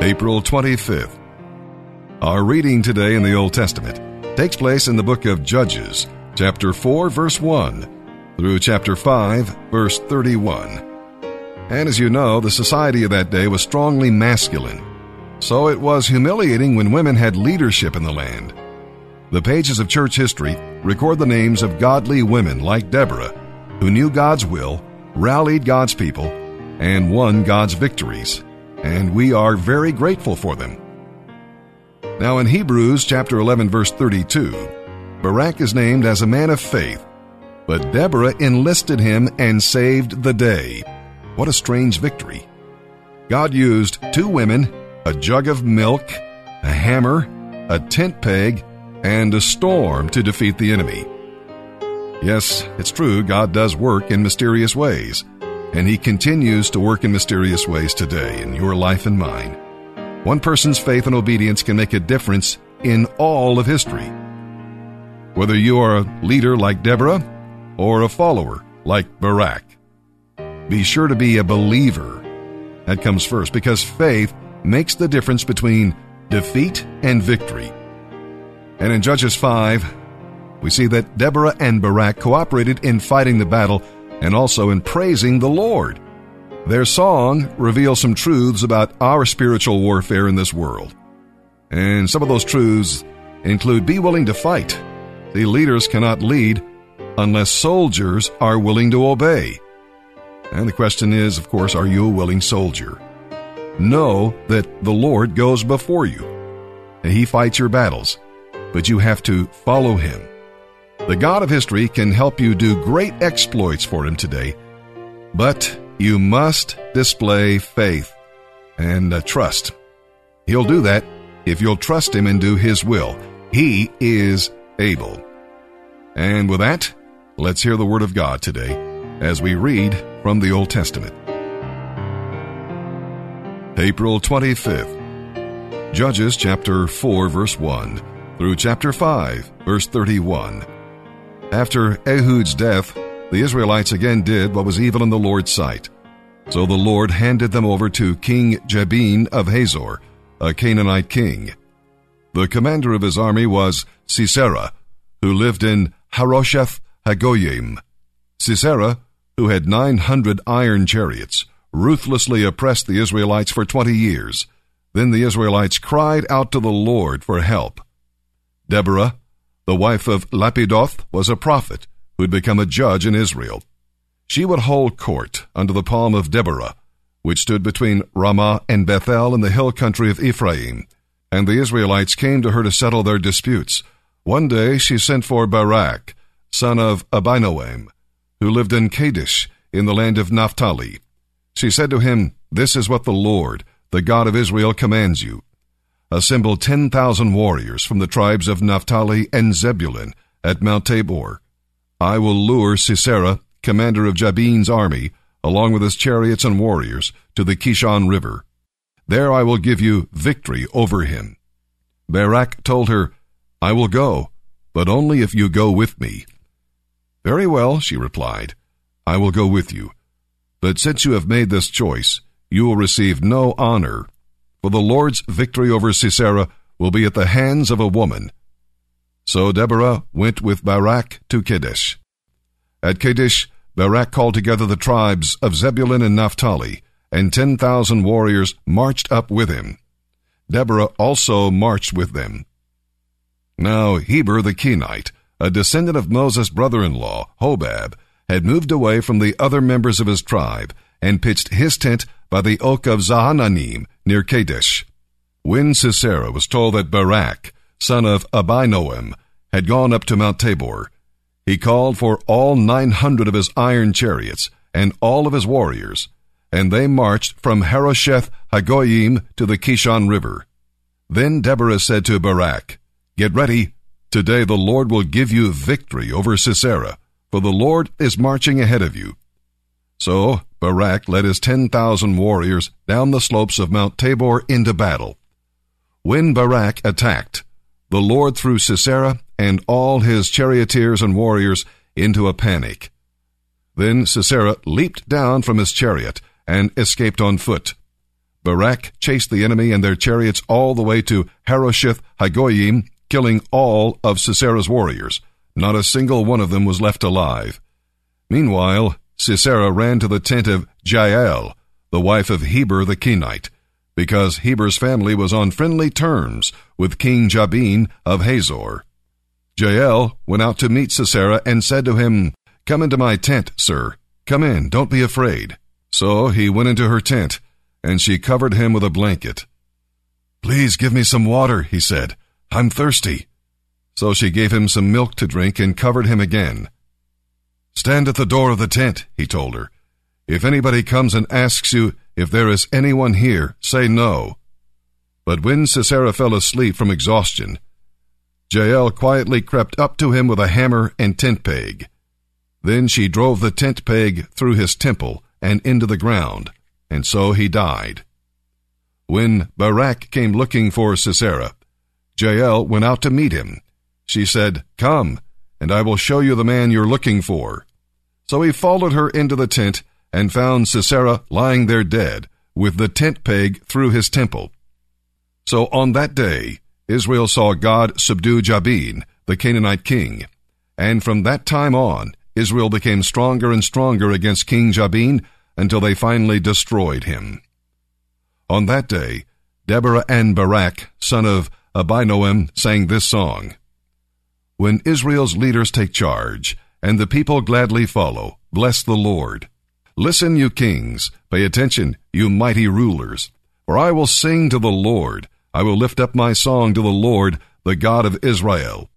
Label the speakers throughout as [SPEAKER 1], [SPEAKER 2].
[SPEAKER 1] April 25th. Our reading today in the Old Testament takes place in the book of Judges, chapter 4, verse 1, through chapter 5, verse 31. And as you know, the society of that day was strongly masculine, so it was humiliating when women had leadership in the land. The pages of church history record the names of godly women like Deborah, who knew God's will, rallied God's people, and won God's victories. And we are very grateful for them. Now in Hebrews chapter 11, verse 32, Barak is named as a man of faith, but Deborah enlisted him and saved the day. What a strange victory. God used two women, a jug of milk, a hammer, a tent peg, and a storm to defeat the enemy. Yes, it's true, God does work in mysterious ways, and He continues to work in mysterious ways today in your life and mine. One person's faith and obedience can make a difference in all of history. Whether you are a leader like Deborah or a follower like Barak, be sure to be a believer. That comes first, because faith makes the difference between defeat and victory. And in Judges 5, we see that Deborah and Barak cooperated in fighting the battle and also in praising the Lord. Their song reveals some truths about our spiritual warfare in this world. And some of those truths include be willing to fight. The leaders cannot lead unless soldiers are willing to obey. And the question is, of course, are you a willing soldier? Know that the Lord goes before you, and He fights your battles, but you have to follow Him. The God of history can help you do great exploits for Him today, but you must display faith and trust. He'll do that if you'll trust Him and do His will. He is able. And with that, let's hear the Word of God today as we read from the Old Testament. April 25th. Judges chapter 4, verse 1 through chapter 5, verse 31. After Ehud's death, the Israelites again did what was evil in the Lord's sight. So the Lord handed them over to King Jabin of Hazor, a Canaanite king. The commander of his army was Sisera, who lived in Harosheth Hagoyim. Sisera, who had 900 iron chariots, ruthlessly oppressed the Israelites for 20 years. Then the Israelites cried out to the Lord for help. Deborah, the wife of Lapidoth, was a prophet who had become a judge in Israel. She would hold court under the palm of Deborah, which stood between Ramah and Bethel in the hill country of Ephraim, and the Israelites came to her to settle their disputes. One day she sent for Barak, son of Abinoam, who lived in Kadesh in the land of Naphtali. She said to him, "This is what the Lord, the God of Israel, commands you. Assemble 10,000 warriors from the tribes of Naphtali and Zebulun at Mount Tabor. I will lure Sisera, commander of Jabin's army, along with his chariots and warriors, to the Kishon River. There I will give you victory over him." Barak told her, "I will go, but only if you go with me." "Very well," she replied, "I will go with you. But since you have made this choice, you will receive no honor, for the Lord's victory over Sisera will be at the hands of a woman." So Deborah went with Barak to Kadesh. At Kadesh, Barak called together the tribes of Zebulun and Naphtali, and 10,000 warriors marched up with him. Deborah also marched with them. Now Heber the Kenite, a descendant of Moses' brother-in-law, Hobab, had moved away from the other members of his tribe and pitched his tent by the oak of Zahananim near Kadesh. When Sisera was told that Barak, son of Abinoam, had gone up to Mount Tabor, he called for all 900 of his iron chariots and all of his warriors, and they marched from Harosheth Hagoyim to the Kishon River. Then Deborah said to Barak, "Get ready. Today the Lord will give you victory over Sisera, for the Lord is marching ahead of you." So Barak led his 10,000 warriors down the slopes of Mount Tabor into battle. When Barak attacked, the Lord threw Sisera and all his charioteers and warriors into a panic. Then Sisera leaped down from his chariot and escaped on foot. Barak chased the enemy and their chariots all the way to Harosheth Hagoyim, killing all of Sisera's warriors. Not a single one of them was left alive. Meanwhile, Sisera ran to the tent of Jael, the wife of Heber the Kenite, because Heber's family was on friendly terms with King Jabin of Hazor. Jael went out to meet Sisera and said to him, "Come into my tent, sir. Come in, don't be afraid." So he went into her tent, and she covered him with a blanket. "Please give me some water," he said. "I'm thirsty." So she gave him some milk to drink and covered him again. "Stand at the door of the tent," he told her. "If anybody comes and asks you if there is anyone here, say no." But when Sisera fell asleep from exhaustion, Jael quietly crept up to him with a hammer and tent peg. Then she drove the tent peg through his temple and into the ground, and so he died. When Barak came looking for Sisera, Jael went out to meet him. She said, "Come, and I will show you the man you're looking for." So he followed her into the tent and found Sisera lying there dead, with the tent peg through his temple. So on that day, Israel saw God subdue Jabin, the Canaanite king, and from that time on, Israel became stronger and stronger against King Jabin until they finally destroyed him. On that day, Deborah and Barak, son of Abinoam, sang this song: "When Israel's leaders take charge, and the people gladly follow, bless the Lord. Listen, you kings, pay attention, you mighty rulers, for I will sing to the Lord. I will lift up my song to the Lord, the God of Israel.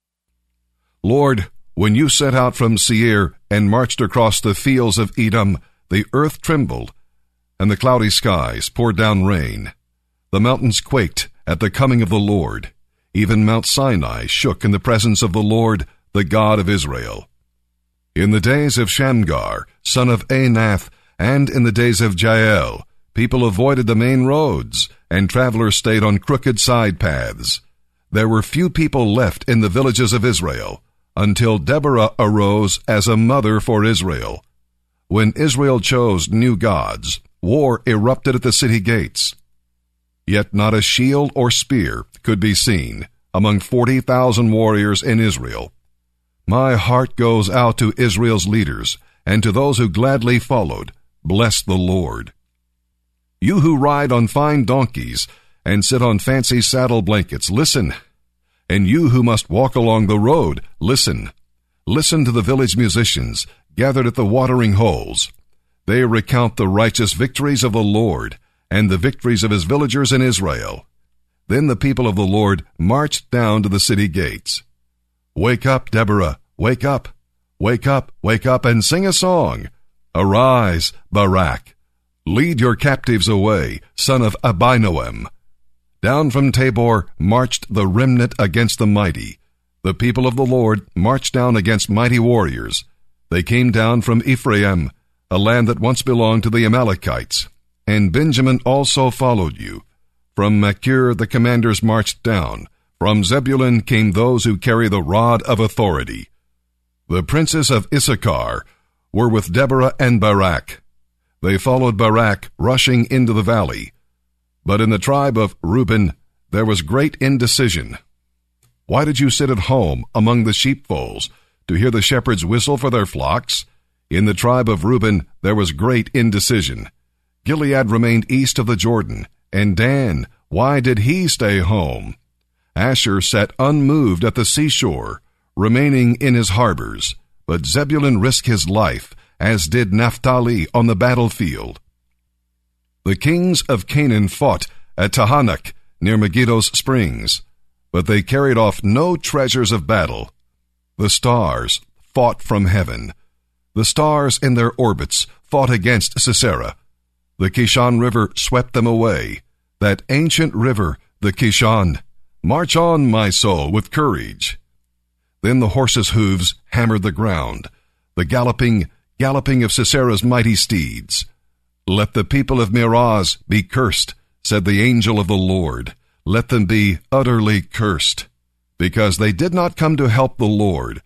[SPEAKER 1] Lord, when you set out from Seir and marched across the fields of Edom, the earth trembled, and the cloudy skies poured down rain. The mountains quaked at the coming of the Lord. Even Mount Sinai shook in the presence of the Lord, the God of Israel. In the days of Shamgar, son of Anath, and in the days of Jael, people avoided the main roads, and travelers stayed on crooked side paths. There were few people left in the villages of Israel, until Deborah arose as a mother for Israel. When Israel chose new gods, war erupted at the city gates. Yet not a shield or spear could be seen among 40,000 warriors in Israel. My heart goes out to Israel's leaders, and to those who gladly followed. Bless the Lord. You who ride on fine donkeys and sit on fancy saddle blankets, listen. And you who must walk along the road, listen. Listen to the village musicians gathered at the watering holes. They recount the righteous victories of the Lord and the victories of his villagers in Israel. Then the people of the Lord marched down to the city gates. Wake up, Deborah, wake up, wake up, wake up, and sing a song. Arise, Barak. Lead your captives away, son of Abinoam. Down from Tabor marched the remnant against the mighty. The people of the Lord marched down against mighty warriors. They came down from Ephraim, a land that once belonged to the Amalekites. And Benjamin also followed you. From Machir the commanders marched down. From Zebulun came those who carry the rod of authority. The princes of Issachar were with Deborah and Barak. They followed Barak, rushing into the valley. But in the tribe of Reuben there was great indecision. Why did you sit at home among the sheepfolds to hear the shepherds whistle for their flocks? In the tribe of Reuben there was great indecision. Gilead remained east of the Jordan, and Dan, why did he stay home? Asher sat unmoved at the seashore, remaining in his harbors, but Zebulun risked his life, as did Naphtali on the battlefield. The kings of Canaan fought at Tahanach, near Megiddo's springs, but they carried off no treasures of battle. The stars fought from heaven. The stars in their orbits fought against Sisera. The Kishon River swept them away. That ancient river, the Kishon. March on, my soul, with courage. Then the horses' hooves hammered the ground, the galloping of Sisera's mighty steeds. Let the people of Meroz be cursed, said the angel of the Lord. Let them be utterly cursed, because they did not come to help the Lord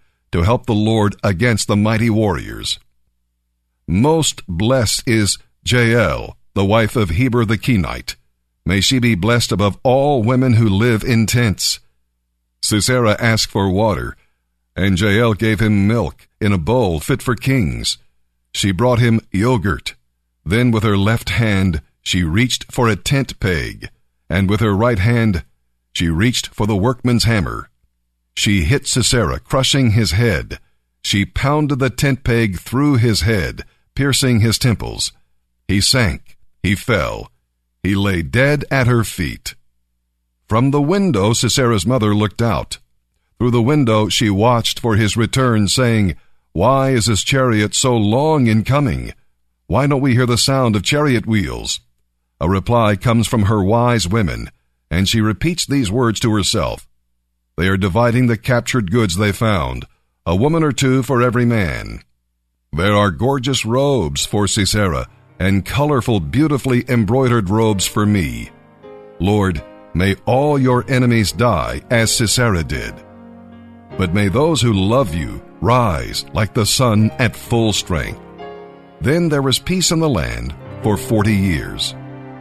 [SPEAKER 1] against the mighty warriors. Most blessed is Jael, the wife of Heber the Kenite. May she be blessed above all women who live in tents. Sisera asked for water, and Jael gave him milk in a bowl fit for kings. She brought him yogurt. Then with her left hand she reached for a tent peg, and with her right hand she reached for the workman's hammer. She hit Sisera, crushing his head. She pounded the tent peg through his head, piercing his temples. He sank, he fell, he lay dead at her feet. From the window Sisera's mother looked out. Through the window she watched for his return, saying, "Why is his chariot so long in coming? Why don't we hear the sound of chariot wheels?" A reply comes from her wise women, and she repeats these words to herself. They are dividing the captured goods they found, a woman or two for every man. There are gorgeous robes for Sisera, and colorful, beautifully embroidered robes for me. Lord, may all your enemies die as Sisera did. But may those who love you rise like the sun at full strength. Then there was peace in the land for 40 years.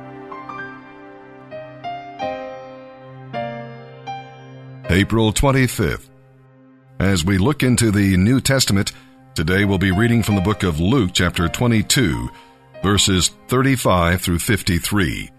[SPEAKER 1] April 25th. As we look into the New Testament, today we'll be reading from the book of Luke, chapter 22, verses 35 through 53.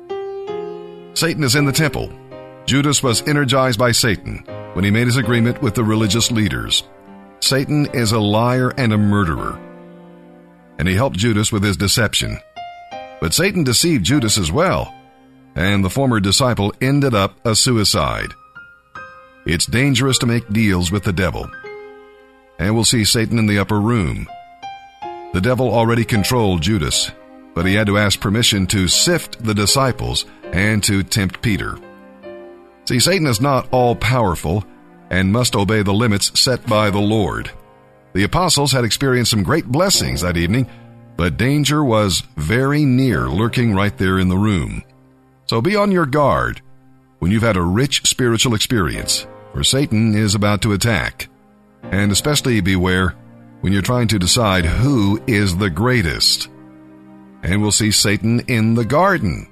[SPEAKER 1] Satan is in the temple. Judas was energized by Satan when he made his agreement with the religious leaders. Satan is a liar and a murderer, and he helped Judas with his deception. But Satan deceived Judas as well, and the former disciple ended up a suicide. It's dangerous to make deals with the devil. And we'll see Satan in the upper room. The devil already controlled Judas, but he had to ask permission to sift the disciples and to tempt Peter. See, Satan is not all-powerful and must obey the limits set by the Lord. The apostles had experienced some great blessings that evening, but danger was very near, lurking right there in the room. So be on your guard when you've had a rich spiritual experience, for Satan is about to attack. And especially beware when you're trying to decide who is the greatest. And we'll see Satan in the garden.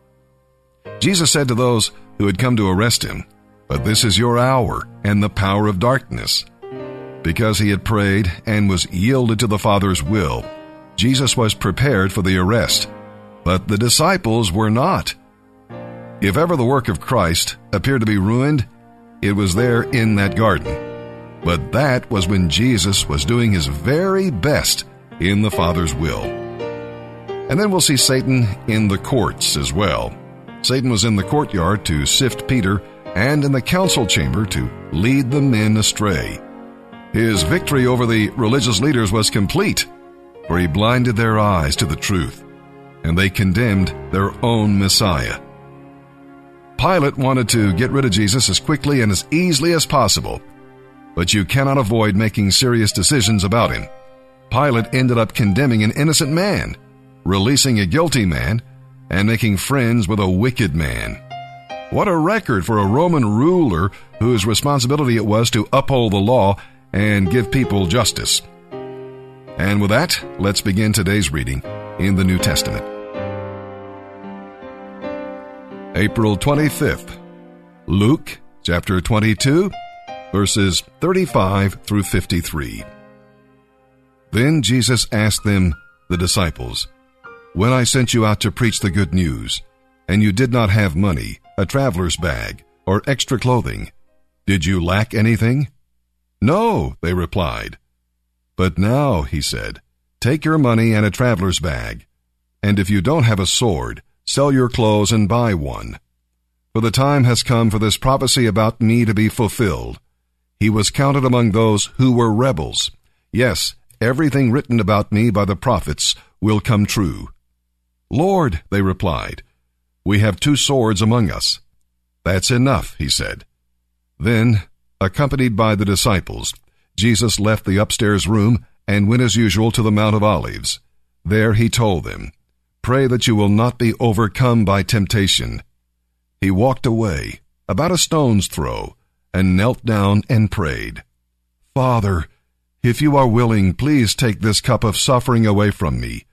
[SPEAKER 1] Jesus said to those who had come to arrest him, "But this is your hour and the power of darkness." Because he had prayed and was yielded to the Father's will, Jesus was prepared for the arrest, but the disciples were not. If ever the work of Christ appeared to be ruined, it was there in that garden. But that was when Jesus was doing his very best in the Father's will. And then we'll see Satan in the courts as well. Satan was in the courtyard to sift Peter and in the council chamber to lead the men astray. His victory over the religious leaders was complete, for he blinded their eyes to the truth, and they condemned their own Messiah. Pilate wanted to get rid of Jesus as quickly and as easily as possible, but you cannot avoid making serious decisions about him. Pilate ended up condemning an innocent man, releasing a guilty man, and making friends with a wicked man. What a record for a Roman ruler whose responsibility it was to uphold the law and give people justice. And with that, let's begin today's reading in the New Testament. April 25th, Luke chapter 22, verses 35 through 53. Then Jesus asked them, the disciples, "When I sent you out to preach the good news, and you did not have money, a traveler's bag, or extra clothing, did you lack anything?" "No," they replied. "But now," he said, "take your money and a traveler's bag, and if you don't have a sword, sell your clothes and buy one. For the time has come for this prophecy about me to be fulfilled. He was counted among those who were rebels. Yes, everything written about me by the prophets will come true." "Lord," they replied, "we have 2 swords among us." "That's enough," he said. Then, accompanied by the disciples, Jesus left the upstairs room and went as usual to the Mount of Olives. There he told them, "Pray that you will not be overcome by temptation." He walked away, about a stone's throw, and knelt down and prayed, "Father, if you are willing, please take this cup of suffering away from me.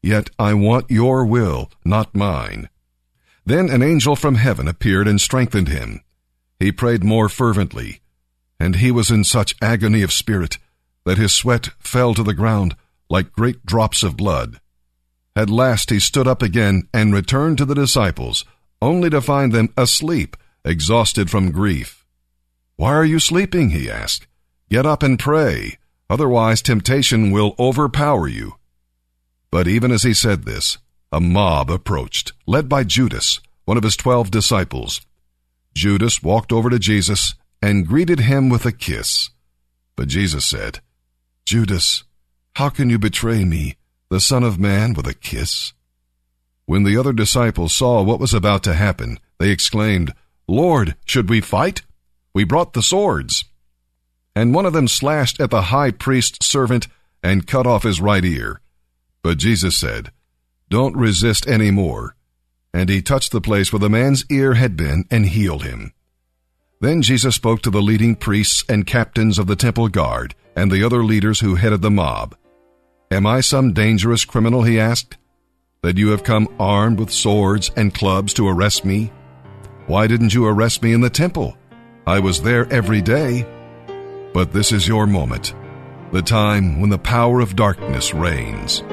[SPEAKER 1] yet I want your will, not mine." Then an angel from heaven appeared and strengthened him. He prayed more fervently, and he was in such agony of spirit that his sweat fell to the ground like great drops of blood. At last he stood up again and returned to the disciples, only to find them asleep, exhausted from grief. "Why are you sleeping?" he asked. "Get up and pray, otherwise temptation will overpower you." But even as he said this, a mob approached, led by Judas, one of his 12 disciples. Judas walked over to Jesus and greeted him with a kiss. But Jesus said, "Judas, how can you betray me, the Son of Man, with a kiss?" When the other disciples saw what was about to happen, they exclaimed, "Lord, should we fight? We brought the swords." And one of them slashed at the high priest's servant and cut off his right ear. But Jesus said, "Don't resist any more." And he touched the place where the man's ear had been and healed him. Then Jesus spoke to the leading priests and captains of the temple guard and the other leaders who headed the mob. "Am I some dangerous criminal," he asked, "that you have come armed with swords and clubs to arrest me? Why didn't you arrest me in the temple? I was there every day. But this is your moment, the time when the power of darkness reigns."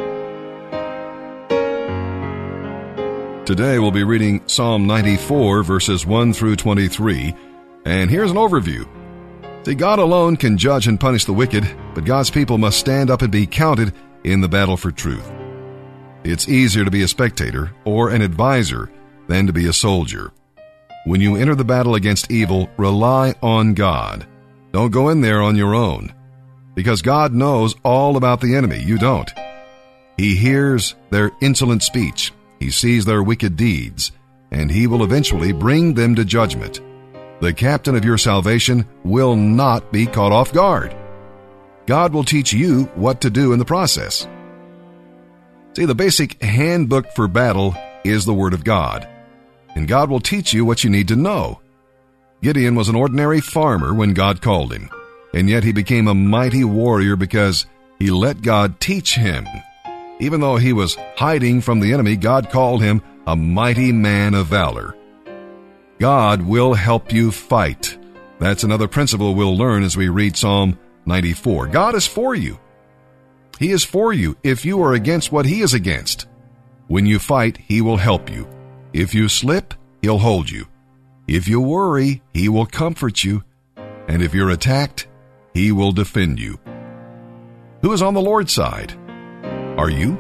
[SPEAKER 1] Today we'll be reading Psalm 94, verses 1 through 23, and here's an overview. See, God alone can judge and punish the wicked, but God's people must stand up and be counted in the battle for truth. It's easier to be a spectator or an advisor than to be a soldier. When you enter the battle against evil, rely on God. Don't go in there on your own, because God knows all about the enemy. You don't. He hears their insolent speech. He sees their wicked deeds, and he will eventually bring them to judgment. The captain of your salvation will not be caught off guard. God will teach you what to do in the process. See, the basic handbook for battle is the Word of God, and God will teach you what you need to know. Gideon was an ordinary farmer when God called him, and yet he became a mighty warrior because he let God teach him. Even though he was hiding from the enemy, God called him a mighty man of valor. God will help you fight. That's another principle we'll learn as we read Psalm 94. God is for you. He is for you if you are against what he is against. When you fight, he will help you. If you slip, he'll hold you. If you worry, he will comfort you. And if you're attacked, he will defend you. Who is on the Lord's side? Are you?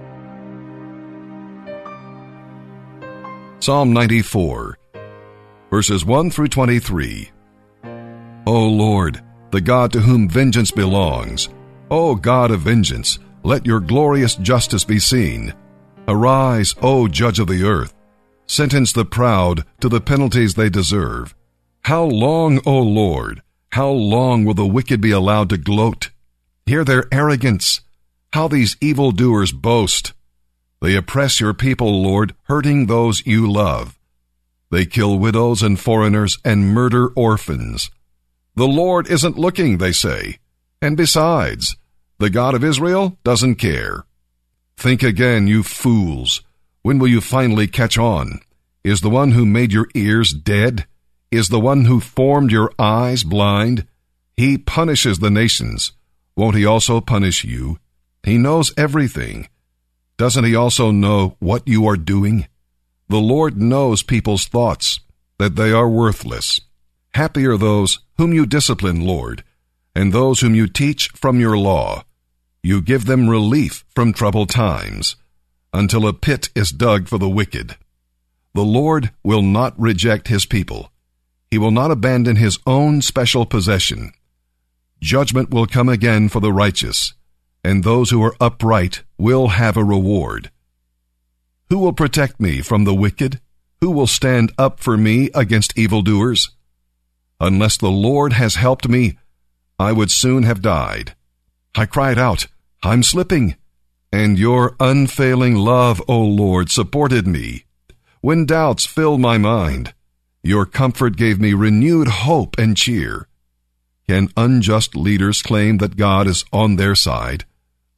[SPEAKER 1] Psalm 94, verses 1 through 23. O Lord, the God to whom vengeance belongs, O God of vengeance, let your glorious justice be seen. Arise, O Judge of the earth. Sentence the proud to the penalties they deserve. How long, O Lord, how long will the wicked be allowed to gloat? Hear their arrogance. How these evildoers boast. They oppress your people, Lord, hurting those you love. They kill widows and foreigners and murder orphans. The Lord isn't looking, they say. And besides, the God of Israel doesn't care. Think again, you fools. When will you finally catch on? Is the one who made your ears dead? Is the one who formed your eyes blind? He punishes the nations. Won't he also punish you? He knows everything. Doesn't he also know what you are doing? The Lord knows people's thoughts, that they are worthless. Happy are those whom you discipline, Lord, and those whom you teach from your law. You give them relief from troubled times, until a pit is dug for the wicked. The Lord will not reject his people. He will not abandon his own special possession. Judgment will come again for the righteous, and those who are upright will have a reward. Who will protect me from the wicked? Who will stand up for me against evildoers? Unless the Lord has helped me, I would soon have died. I cried out, I'm slipping, and your unfailing love, O Lord, supported me. When doubts filled my mind, your comfort gave me renewed hope and cheer. Can unjust leaders claim that God is on their side?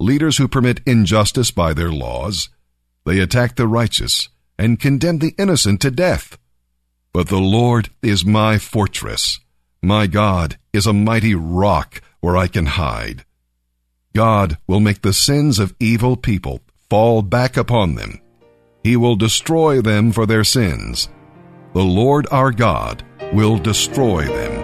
[SPEAKER 1] leaders who permit injustice by their laws. They attack the righteous and condemn the innocent to death. But the Lord is my fortress. My God is a mighty rock where I can hide. God will make the sins of evil people fall back upon them. He will destroy them for their sins. The Lord our God will destroy them.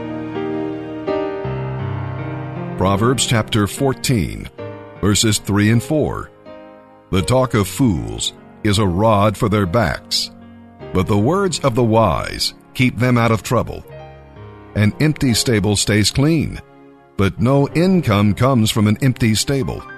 [SPEAKER 1] Proverbs chapter 14, verses 3 and 4. The talk of fools is a rod for their backs, but the words of the wise keep them out of trouble. An empty stable stays clean, but no income comes from an empty stable.